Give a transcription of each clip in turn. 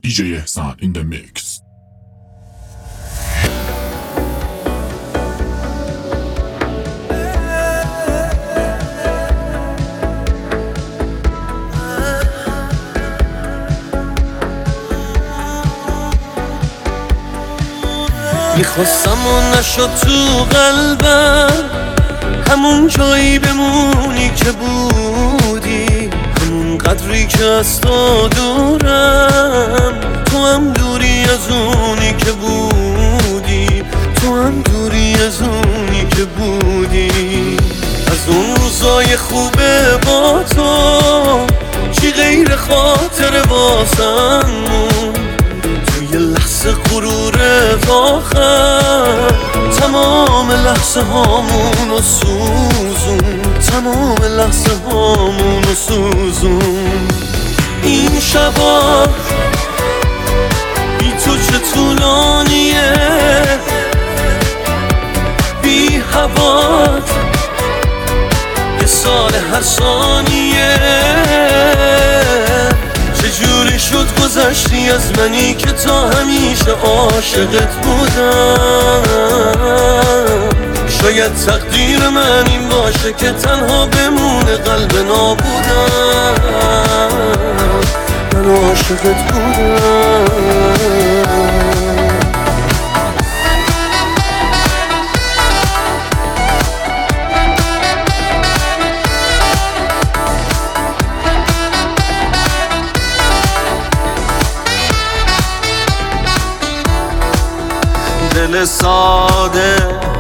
DJ Ehsan in the mix. میخواستم و نشد تو قلبم، همون جایی بمونی که بودی، همون قدری که از تو دورم، تو هم دوری از اونی که بودی، تو هم دوری از اونی که بودی. از اون روزای خوبه با تو چی غیر خاطر واسم مون، توی لحظه غرورت آخر تمام لحظه هامونو سوزون، تمام لحظه هامونو سوزون. این شبا بی تو چه طولانیه، بی هوات یه سال هر ثانیه. چجوری شد گذشتی از منی که تا همیشه عاشقت بودم؟ شاید تقدیر من این باشه که تنها بمونه قلب نابودم. من عاشقت بودم. دل ساده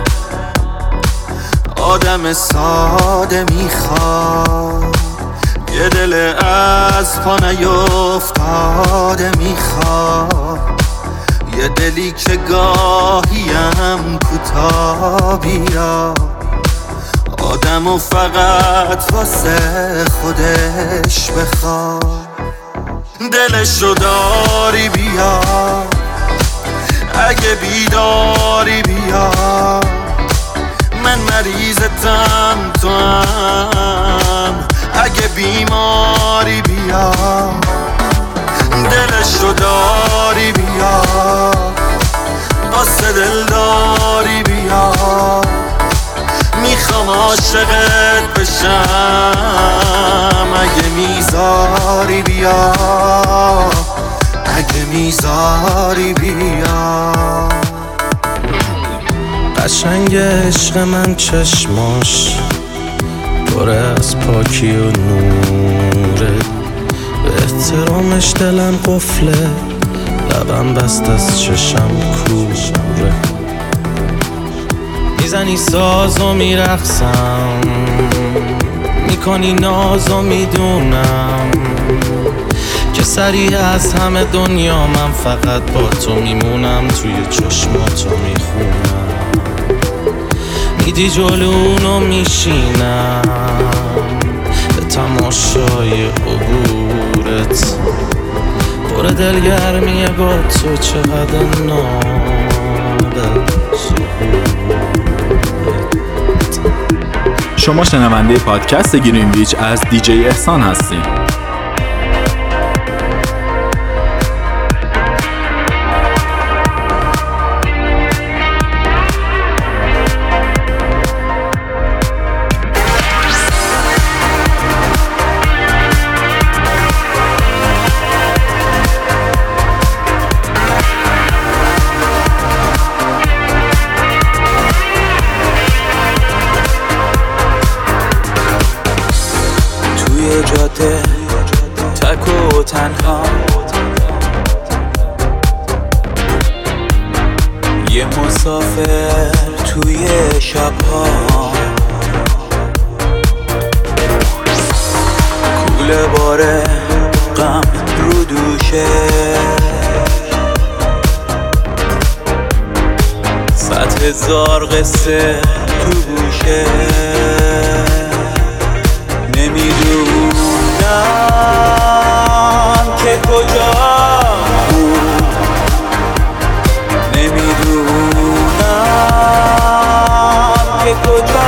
آدم ساده میخواد، یه دل از پا نیفتاده میخواد، یه دلی که گاهیم کوتاه بیاد، آدمو فقط واسه خودش بخواد. دلشو داری بیاد، اگه بیداری بیا، من مریضتم تو هم، اگه بیماری بیا، دلشو داری بیا، واسه دلداری بیا، میخوام عاشقت بشم، اگه میذاری بیا، اگه میذاری بیا. قشنگ عشق من چشماش پر از پاکی و نوره، به احترامش دلم قفله، لبم بست از چشم کوره. میزنی ساز و میرقصم، میکنی ناز و میدونم که سریع از همه دنیا من فقط با تو میمونم، توی چشماتو میخونم، میدی جلونو میشینم به تماشای عبورت، پر دلگرمیه با تو، چقدر نابه ظهورت. شما شنونده پادکست گرینویچ از دیجی احسان هستین. جاده تک و تنها، یه مسافر توی شبها، کوله باره غم رو دوشه، 100,000 قصه تو گوشه، نمیدونم که کجا بود، نمیدونم که کجا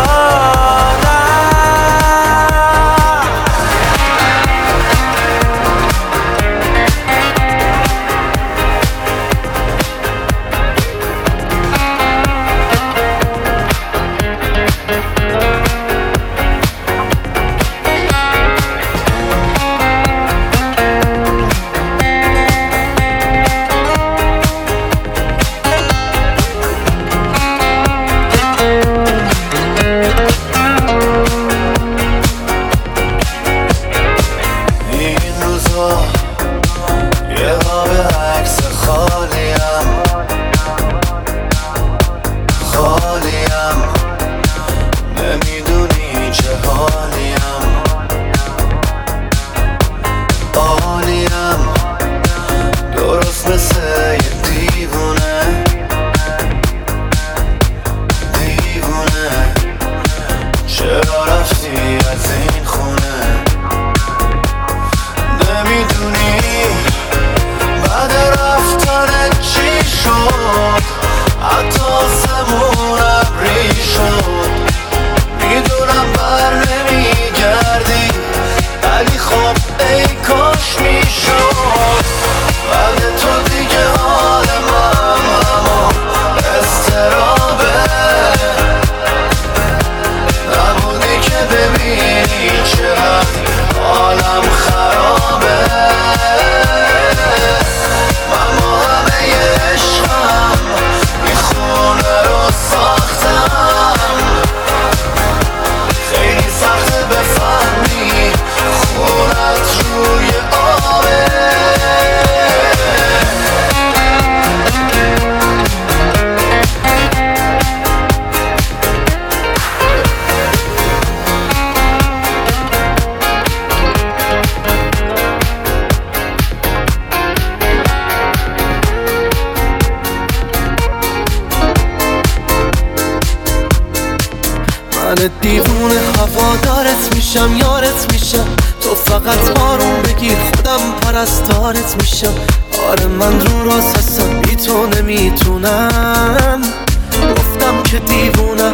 مثل دیوونه هوادارت میشم، یارت میشم. تو فقط بارون بگیر خودم پرستارت میشم. آره من رو راست هستم، بی تو نمیتونم. گفتم که دیوونم،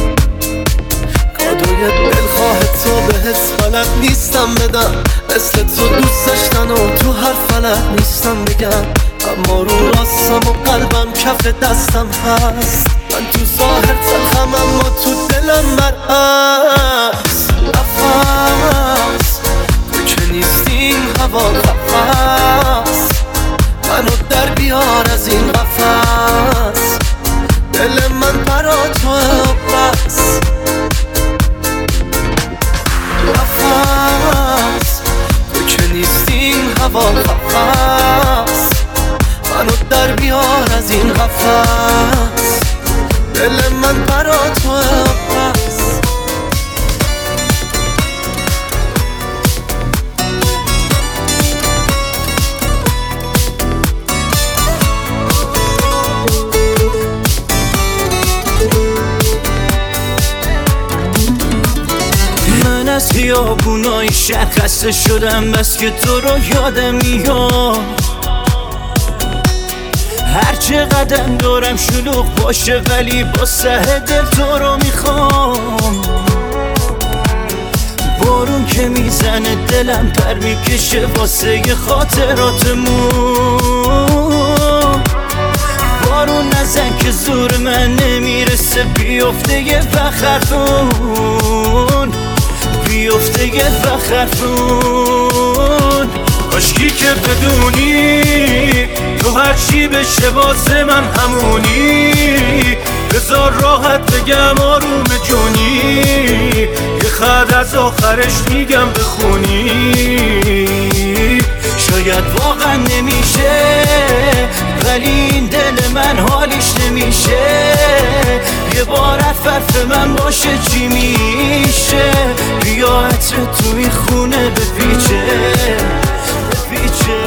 کادوی دلخواه تو بهت بلد نیستم بدم. مثل تو دوست داشتن و تو هر فلک نیستم بگم. اما رو راستم و قلبم کف دستم هست. من تو ظاهر تلخم اما تو دلم مرعز. نفس تو که نیستی این هوا قفص، منو در بیار از این قفص. دل من برا توه و بس. نفس تو که نیستی این هوا قفص، منو در بیار از این قفص. دل من برا توه و بس. من از خیابونای شهر خسته شدم، بس که تو رو یادم میاد. هر چه قدم دارم شلوغ باشه ولی با سه دل تو رو میخوام. بارون که میزنه دلم پر میکشه واسه خاطراتمون. بارون نزن که زور من نمیرسه، بیفته یه بخرتون، بیفته یه بخرتون. کاشکی که بدونی تو هرچی بشه واسه من همونی. بذار راحت بگم آروم جونی، یه خط از آخرش میگم بخونی. شاید واقعا نمیشه ولی این دل من حالیش نمیشه. یه بار حرف من باشه چی میشه؟ بیا عطر توی خونه بپیچه بپیچه.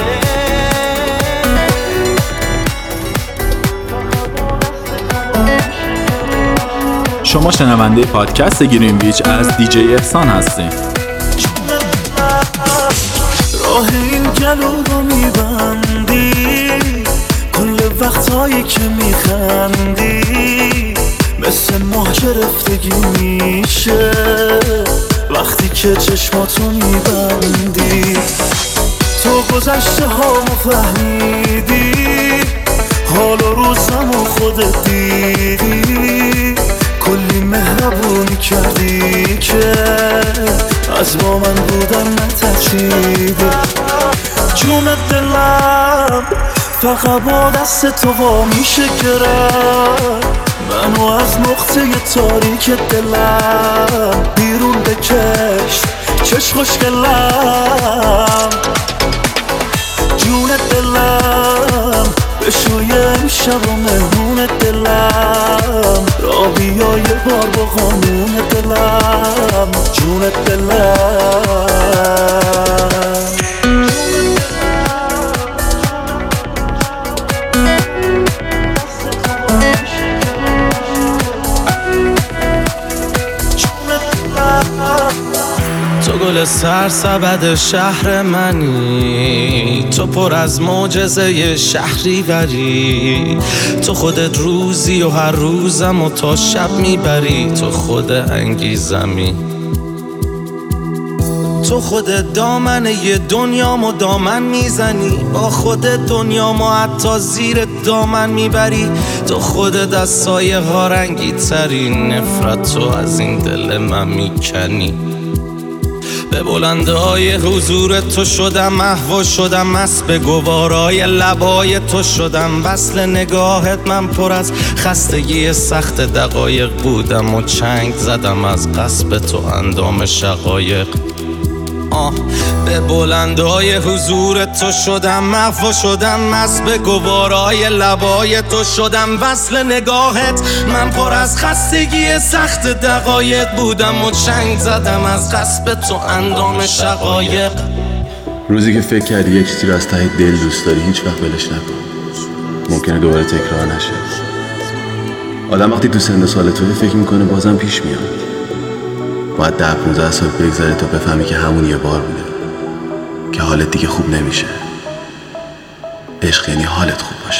شما شنونده پادکست گرین بیچ از دیجی احسان هستین. راه این گلو رو میبندی کل وقتایی که میخندی. مثل ماه گرفتگی میشه وقتی که چشماتو میبندی. تو گذشته هامو فهمیدی، حال و روزمو خودت دیدی. کلی مهربونی کردی که از با من بودن نترسیدی. جون دلم فقط با دست تو وا میشه گرفت. منو از نقطه تاریک دلم بیرون بکش چش خوشگلم. جون دلم بشوی امشب و مهمون دلم. را بیا یه بار با قانون دلم. جون دلم تو گل سرسبد شهر منی، تو پر از معجزه شهری بری. تو خودت روزی و هر روزم و تا شب میبری. تو خود انگیزمی، تو خودت دامن یه دنیامو دامن میزنی. با خودت دنیامو حتی زیر دامن میبری. تو خودت از سایه ها رنگی ترین. نفرت تو از این دل من میکنی. به بلنده های حضور تو شدم محو شدم، مست به گوارای لبای تو شدم. وصل نگاهت من پر از خستگی سخت دقایق بودم و چنگ زدم از قصب تو اندام شقایق. به بلندای حضور تو شدم محو شدم، مست به گوارای لبای تو شدم. وصل نگاهت من پر از خستگی سخت دقایق بودم و چنگ زدم از قصب تو اندام شقایق. روزی که فکر کردی یک چیزی رو از ته دل دوست داری هیچ وقت ولش نکن، ممکنه دوباره تکرار نشه. آدم وقتی تو سن و سال توی فکر میکنه بازم پیش میاد، باید 10-15 سال بگذره تا بفهمی که همون یه بار بوده، که حالت دیگه خوب نمیشه. عشق یعنی حالت خوب باشه.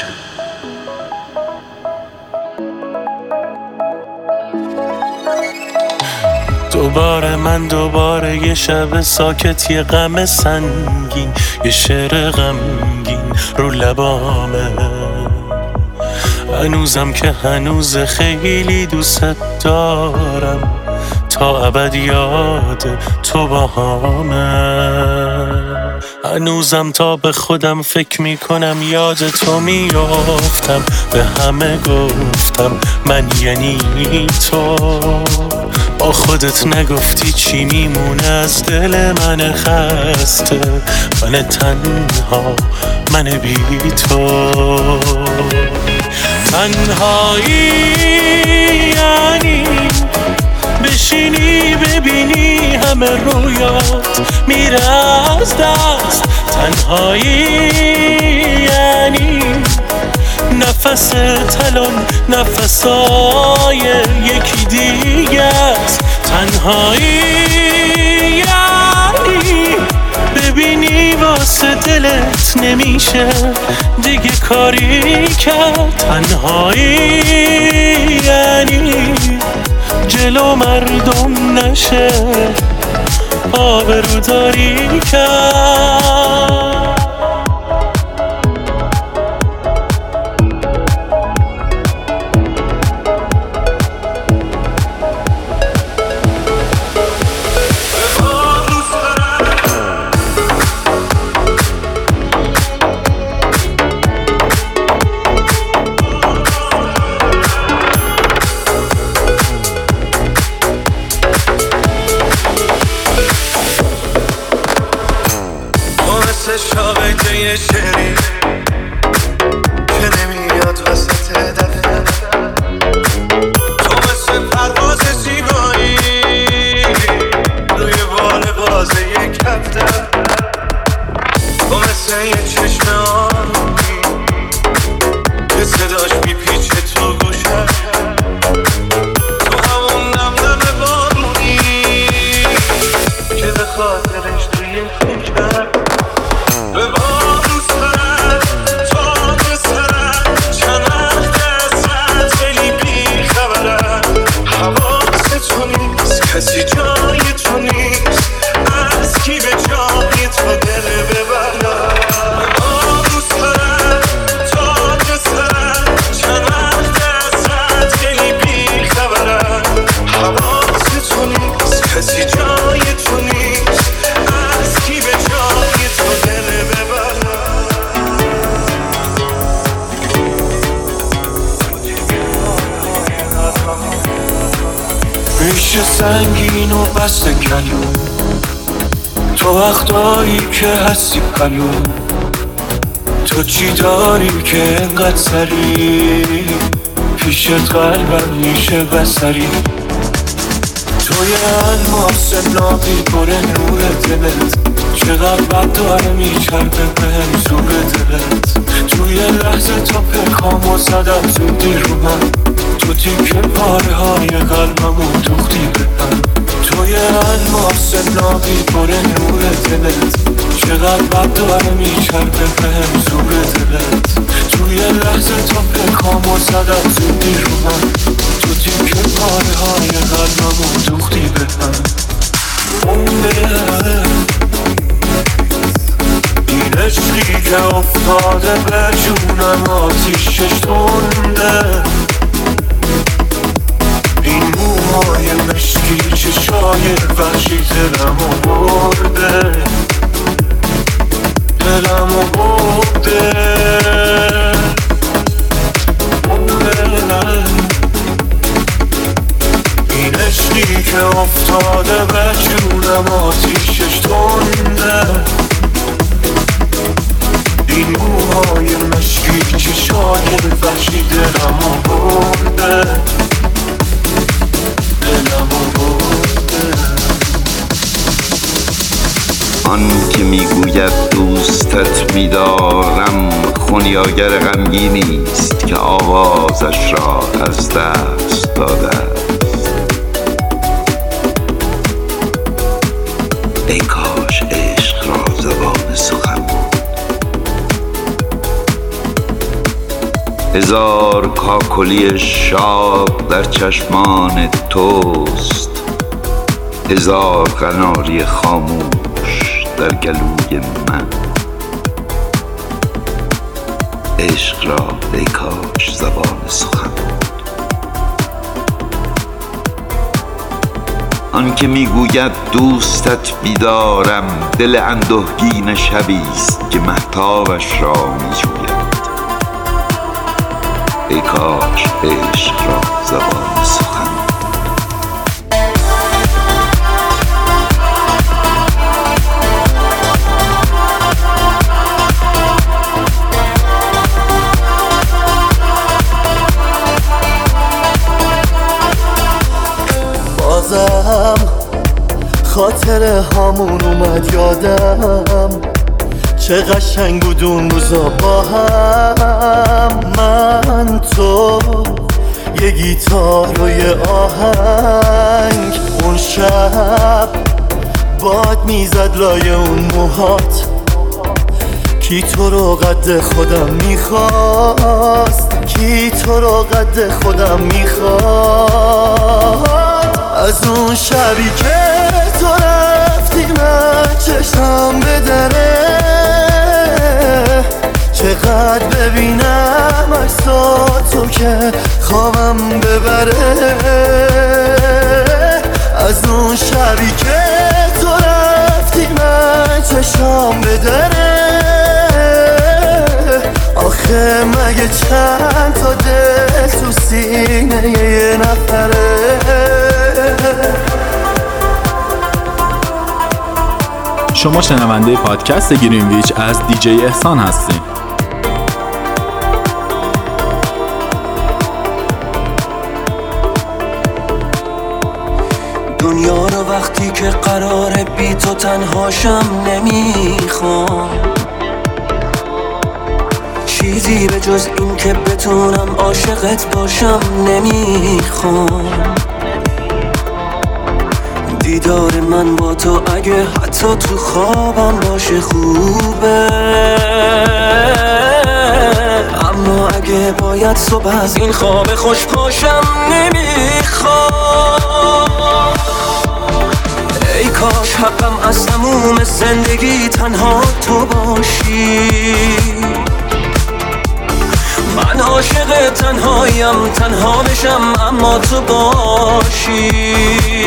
دوباره یه شب ساکت، یه غم سنگین، یه شعر غمگین رو لبامه. هنوزم که هنوز خیلی دوست دارم، تا ابد یاد تو باهامه. هنوزم تا به خودم فکر میکنم یاد تو میافتم، به همه گفتم من یعنی تو. با خودت نگفتی چی میمونه از دل من خسته، من تنها، من بی تو. تنهایی یعنی بشینی ببینی همه رویات میره از دست. تنهایی یعنی نفس تلون نفسای یکی دیگه است. تنهایی یعنی ببینی واسه دلت نمیشه دیگه کاری کرد. تنهایی یعنی جلو مردم نشه آبروداری کرد. شاقه شعری که نمیاد وسط دفعه، تو مثل پرواز زیبایی روی بال بازه یک هفته، تو مثل یه چشم آرومی که صداش میپیچه تو گوشه، تو همون نمنم بارونی که به خاطرش توی کوچه به بارو سرم تا به سرم چند دستت خیلی بی خبرم. حواست تو نیست کسی جای تو نیست، از کی به جای تو دل ببرم. به بارو سرم تا به سرم چند دستت خیلی بی خبرم. حواست تو نیست کسی جای تو نیست، از کی به جای تو دل میشه سنگین و بسته کلون، تو وقتایی که هستی کلون، تو چی داری که انقدر سری پیشت قلبم میشه بسری. تو یه الماس نابی پر نور دلت، چقدر بد داره میچربه بهم زور دلت. توی لحظه تا پرکامو زدم زودی رو من، تو تیکه پاره های قلبمو دوختی بهم. توی الماس نابی پر نور دلت، چقدر بد داره میچربه بهم زور دلت. توی لحظه تا پرکامو زدم زودی رو من، تو تیکه پاره های قلبمو دوختی بهم. این عشقی که افتاده به جونم آتیشش تنده، این موهای مشکی چشای وحشی دلمو برده، دلمو برده. این عشقی که افتاده به جونم آتیشش تنده، این موهای مشکی چشای وحشی دلمو برده، دلمو برده. آن که میگوید دوستت میدارم، خونیاگر غمگینی است که آوازش را از دست داده است. هزار کاکلی شاد در چشمان توست، هزار قناری خاموش در گلوی من. عشق را ای کاش زبان سخن بود، آن که میگوید دوستت بیدارم، دل اندوهگین شبیست که مهتابش را میجوید. ای کاش عشق را زبان سخن بود. بازم خاطر هامون اومد یادم، چه قشنگ بود اون روزا با هم. من تو یه گیتار و یه آهنگ، اون شب باد میزد لای اون موهات. کی تو رو قد خودم میخواست، کی تو رو قد خودم میخواست. از اون شبی که تو رفتی من چشم به دره، چقدر ببینم عکساتو که خوابم ببره. از اون شبی که تو رفتی من چشم به دره، آخه مگه چند تا دل تو سینه یه نفره. شما شنونده پادکست گرینویچ از دیجی احسان هستین. دنیا رو وقتی که قراره بی تو تنهاشم نمیخوام، چیزی به جز این که بتونم عاشقت باشم نمیخوام. دیدار من با تو اگه حتی تو خوابم باشه خوبه، اما اگه باید صبح از این خواب خوش پاشم نمیخوام. ای کاش حقم از تموم زندگی تنها تو باشی، من عاشق تنهایم، تنها بشم اما تو باشی.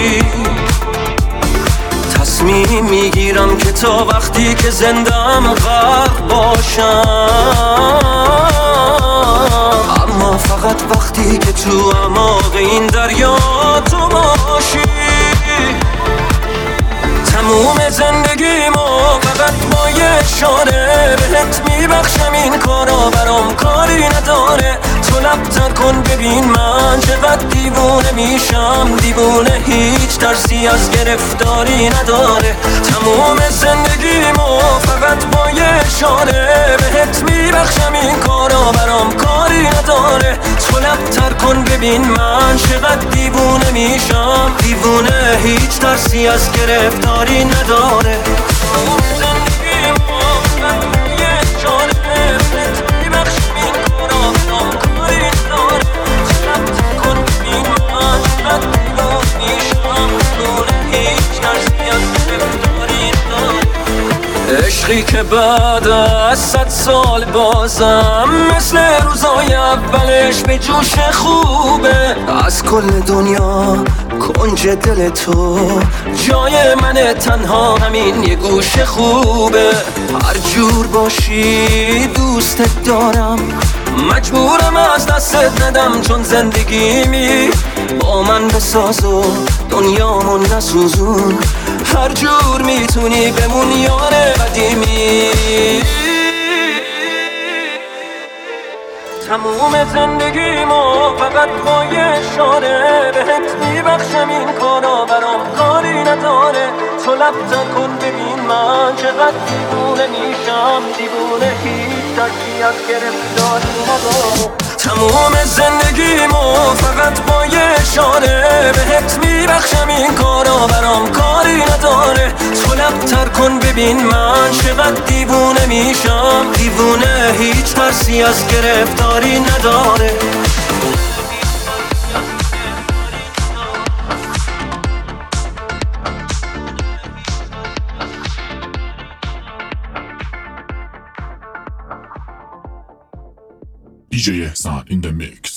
تصمیم میگیرم که تا وقتی که زندم غرق باشم، اما فقط وقتی که تو اعماق این دریا تو باشی. تموم زندگیمو فقط با یه اشاره بهت میبخشم، این کارا برام کاری نداره. تو لب‌تر کن ببین من چقدر دیوونه میشم، دیوونه هیچ ترسی از گرفتاری نداره. تموم زندگیمو فقط با یه اشاره بهت میبخشم، این کارا برام کاری نداره. تو لب‌تر کن ببین من چقدر دیوونه میشم، دیوونه هیچ ترسی از گرفتاری نداره. تموم زندگیمو فقط با یه اشاره بهت میبخشم، این کارا برام کاری نداره. تو لب‌تر کن ببین من چقدر دیوونه میشم، دیوونه هیچ ترسی از گرفتاری نداره. عشقی که بعد از 100 سال بازم مثل روزای اولش به جوش خوبه. از کل دنیا کنج دل تو جای من، تنها همین یه گوش خوبه. هر جور باشی دوستت دارم، مجبورم از دستت ندم، چون زندگیمی با من بساز و دنیامو نسوزون. هر جور میتونی بمون یار قدیمی. تموم زندگیمو فقط با یه اشاره بهت میبخشم، این کارا برام کاری نداره. تو لب‌تر کن ببین من چقدر دیوونه میشم، دیوونه هیچ ترسی از گرفتاری نداره. تموم زندگیمو فقط با یه اشاره بهت میبخشم، این کارا برام کاری کاری نداره. تو لبتر کن ببین من چقدر دیوونه میشم. دیوونه هیچ ترسی از گرفتاری نداره. DJ Ehsan in the mix.